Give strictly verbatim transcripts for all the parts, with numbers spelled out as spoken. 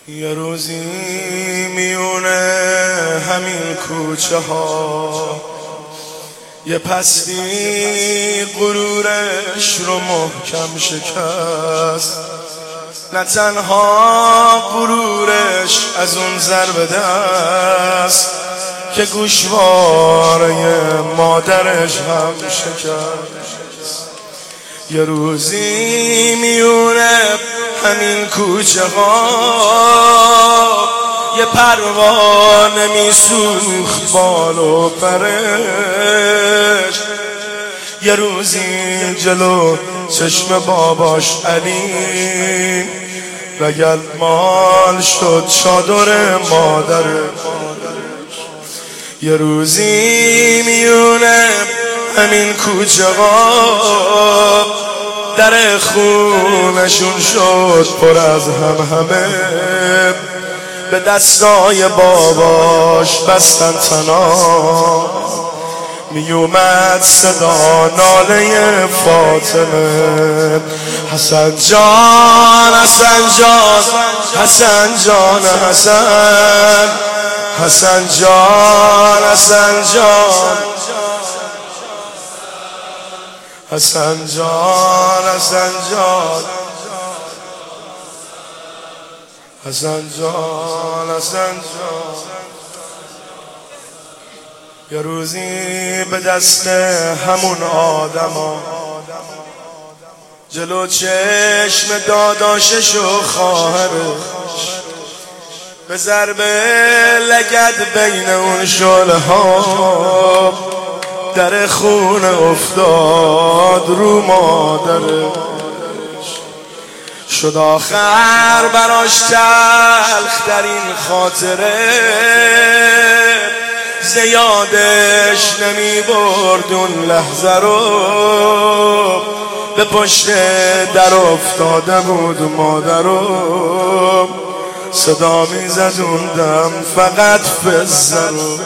یه روزی میونه همین کوچه ها یه پستی غرورش رو محکم شکست. نه تنها غرورش از اون ضربه دست که گوشواره مادرش هم شکست. یه روزی میونه همین کوچه ها یه پروانه میسوخت بال و پرش. یه روزی جلو چشم باباش علی رگل مال شد چادر مادرش. یه روزی میونه همین کوچه ها در خونشون شد پر از هم همه. به دستای باباش بستن تنها میومد صدا ناله فاطمه. حسن جان حسن جان حسن جان حسن حسن جان حسن جان حسن جان حسن جان حسن جان حسن جان. یه روزی به دست همون آدما جلو چشم داداشش و خواهرش به ضربه لگد بین اون شعله ها در خونه افتاد رو مادرش. شد آخر براش تلخ در این خاطره زیادش نمی برد اون لحظه رو. به پشت در افتاده بود مادرو صدا می زد اون دم فقط فزرو.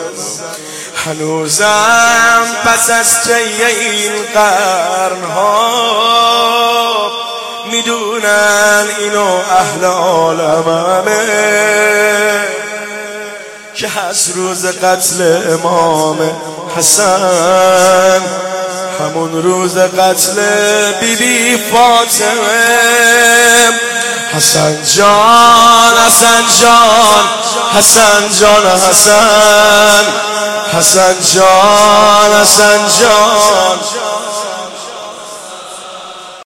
هنوزم پس از طی این قرنها میدونن اینو اهل عالمه که از روز قتل امام حسن همون روز قتل بی بی فاطمه. حسن جان حسن جان حسن جان حسن حسن جان حسن جان